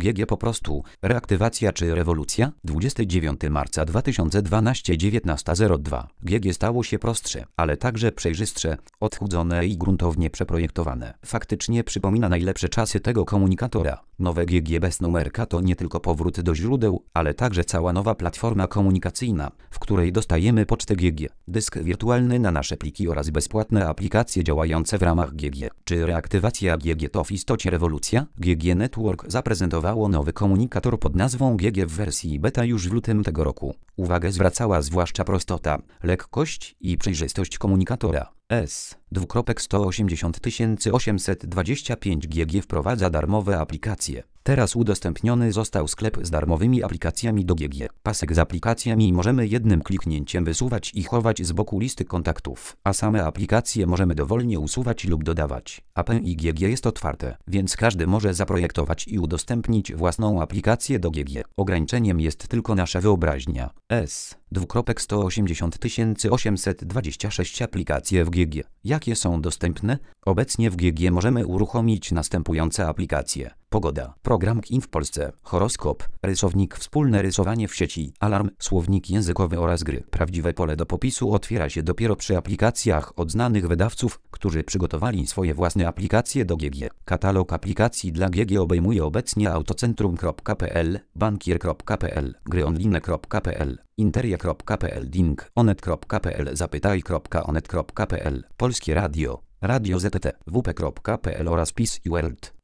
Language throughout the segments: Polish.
GG po prostu, reaktywacja czy rewolucja? 29 marca 2012 19:02. GG stało się prostsze, ale także przejrzystsze, odchudzone i gruntownie przeprojektowane. Faktycznie przypomina najlepsze czasy tego komunikatora. Nowe GG bez numerka to nie tylko powrót do źródeł, ale także cała nowa platforma komunikacyjna, w której dostajemy pocztę GG, dysk wirtualny na nasze pliki oraz bezpłatne aplikacje działające w ramach GG. Czy reaktywacja GG to w istocie rewolucja? GG Network zaprezentowało nowy komunikator pod nazwą GG w wersji beta już w lutym tego roku. Uwagę zwracała zwłaszcza prostota, lekkość i przejrzystość komunikatora. S2.180 GG wprowadza darmowe aplikacje. Teraz udostępniony został sklep z darmowymi aplikacjami do GG. Pasek z aplikacjami możemy jednym kliknięciem wysuwać i chować z boku listy kontaktów, a same aplikacje możemy dowolnie usuwać lub dodawać. API GG jest otwarte, więc każdy może zaprojektować i udostępnić własną aplikację do GG. Ograniczeniem jest tylko nasza wyobraźnia. S2.180 aplikacje w GG. Jakie są dostępne? Obecnie w GG możemy uruchomić następujące aplikacje. Pogoda, program KIN w Polsce, horoskop, rysownik, wspólne rysowanie w sieci, alarm, słownik językowy oraz gry. Prawdziwe pole do popisu otwiera się dopiero przy aplikacjach od znanych wydawców, którzy przygotowali swoje własne aplikacje do GG. Katalog aplikacji dla GG obejmuje obecnie autocentrum.pl, bankier.pl, gryonline.pl, interia.pl, ding, onet.pl, zapytaj.onet.pl, Polskie Radio, Radio ZTT, wp.pl oraz PIS i World.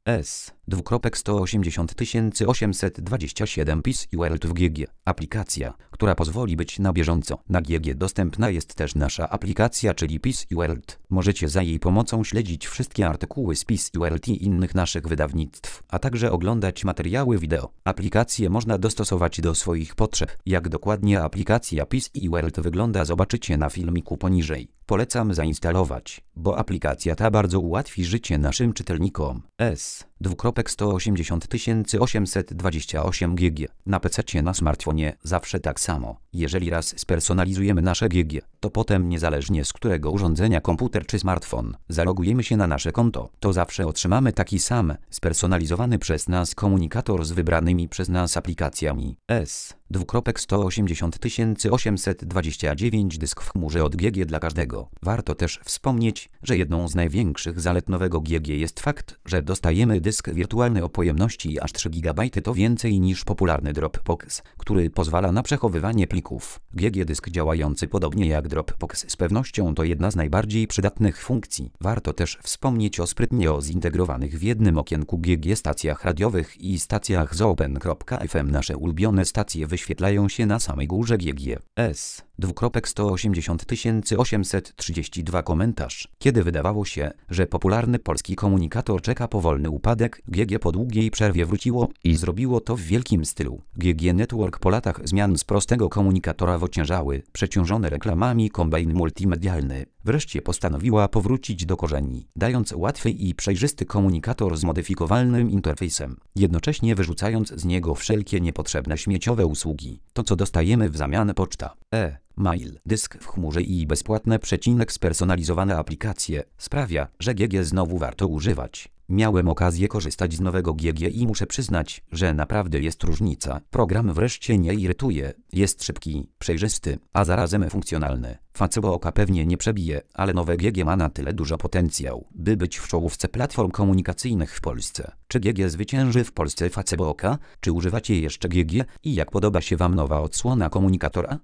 S2.180 PIS i World w GG. Aplikacja, która pozwoli być na bieżąco. Na GG dostępna jest też nasza aplikacja, czyli PIS i World. Możecie za jej pomocą śledzić wszystkie artykuły z PIS i World i innych naszych wydawnictw, a także oglądać materiały wideo. Aplikacje można dostosować do swoich potrzeb. Jak dokładnie aplikacja PIS i World wygląda, zobaczycie na filmiku poniżej. Polecam zainstalować, bo aplikacja ta bardzo ułatwi życie naszym czytelnikom. S2.180 GG. Na PC-cie, na smartfonie zawsze tak samo. Jeżeli raz spersonalizujemy nasze GG, to potem niezależnie z którego urządzenia, komputer czy smartfon, zalogujemy się na nasze konto, to zawsze otrzymamy taki sam, spersonalizowany przez nas komunikator z wybranymi przez nas aplikacjami. S2.180 dysk w chmurze od GG dla każdego. Warto też wspomnieć, że jedną z największych zalet nowego GG jest fakt, że dostajemy dysk wirtualny o pojemności aż 3 GB. To więcej niż popularny Dropbox, który pozwala na przechowywanie plików. GG dysk działający podobnie jak Dropbox z pewnością to jedna z najbardziej przydatnych funkcji. Warto też wspomnieć o sprytnie zintegrowanych w jednym okienku GG stacjach radiowych i stacjach z Open.fm. Nasze ulubione stacje wyświetlają się na samej górze GG. S2.180 komentarz. Kiedy wydawało się, że popularny polski komunikator czeka powolny upadek, GG po długiej przerwie wróciło i zrobiło to w wielkim stylu. GG Network po latach zmian z prostego komunikatora w ociężały, przeciążony reklamami kombajn multimedialny wreszcie postanowiła powrócić do korzeni, dając łatwy i przejrzysty komunikator z modyfikowalnym interfejsem, jednocześnie wyrzucając z niego wszelkie niepotrzebne śmieciowe usługi. To, co dostajemy w zamian: poczta, mail, dysk w chmurze i bezpłatne spersonalizowane aplikacje, sprawia, że GG znowu warto używać. Miałem okazję korzystać z nowego GG i muszę przyznać, że naprawdę jest różnica. Program wreszcie nie irytuje, jest szybki, przejrzysty, a zarazem funkcjonalny. Facebook pewnie nie przebije, ale nowe GG ma na tyle dużo potencjał, by być w czołówce platform komunikacyjnych w Polsce. Czy GG zwycięży w Polsce Facebook? Czy używacie jeszcze GG? I jak podoba się Wam nowa odsłona komunikatora?